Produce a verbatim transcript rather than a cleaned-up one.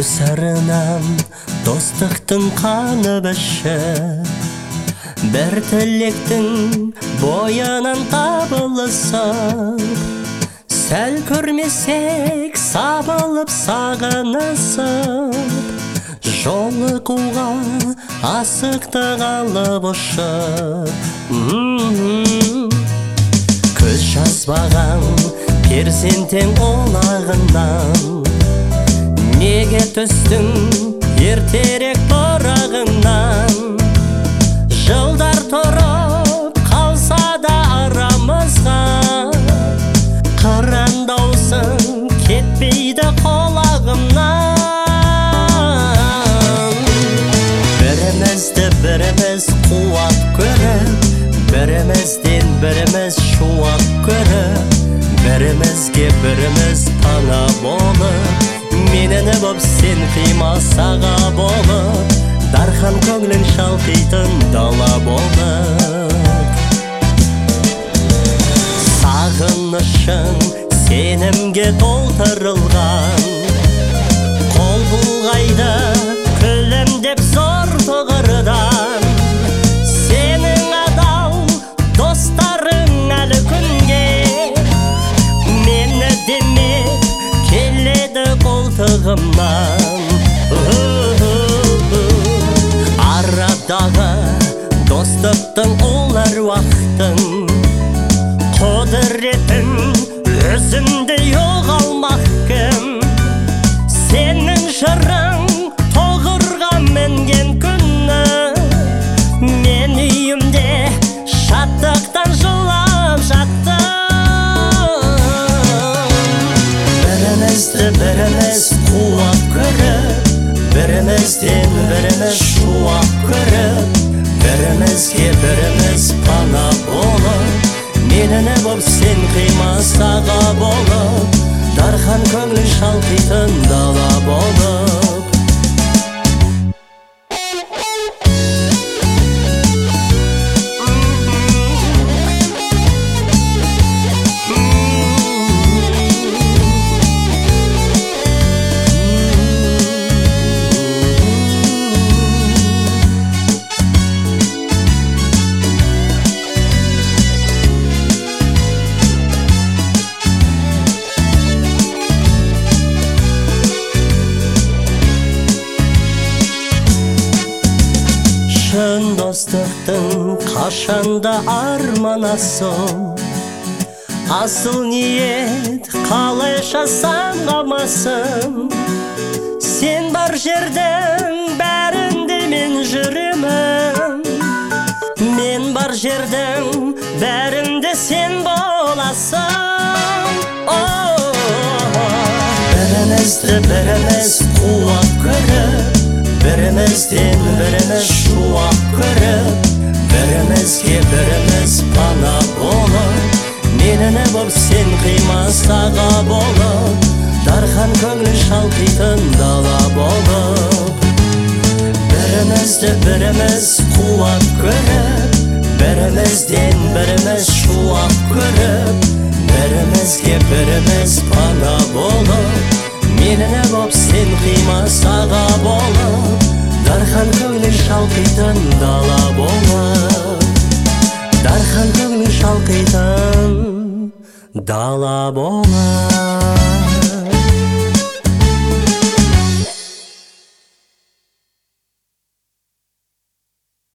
көз арынан достықтың қаны бішіп, бір тілектің бойынан табылысып, сәл көрмесек сабылып сағынысып, жолығуға асықтық алып ұшып. Көз жазбаған перзенттің олағынан, неге түстің ертерек тұрағынан? Жылдар тұрып қалса да арамызға, қырандаусын кетпейді қолағымнан. Бірімізді біріміз қуат көріп, бірімізден біріміз шуақ көріп, бірімізге біріміз пана болып, меніні боп сен қимасаға болып, дархан көңлін шалқитын дала болып. Сағынышың сенімге толтырылған, қол бұлғайды күлімдеп зор тұғырдан. Сенің адал достарың әлі күнге мені демеп келеді қолтығымнан. Арадағы достықтың олар уақыттың құдіретін өзімде жоғалмақ кім? Сенің жырың тоғырға мінген күні, мен үйімде шаттықтан жылап жаттым. Бірімізді біріміз қуат көріп, бірімізден біріміз шуақ көріп, бірімізге біріміз пана болып, меніні боп сен қимасаға болып, дархан көңлін шалқитын дала болып. Шын достықтың қашанда арман асыл, асыл ниет қалайша самғамасын. Сен бар жердің бәрінде мен жүремін, мен бар жердің бәрінде сен боласың. Бірімізді біріміз қуат көріп, бірімізден біріміз шуақ көріп, бірімізге біріміз пана болып, меніні боп сен қимасаға болып, дархан көңлін шалқитын дала болып. Бірімізді біріміз қуат көріп, бірімізден біріміз шуақ көріп, бірімізге біріміз пана болып, меніні боп сен қимасаға болып, дархан көңлін шалқитын дала болып, дархан көңлін шалқитын дала болып.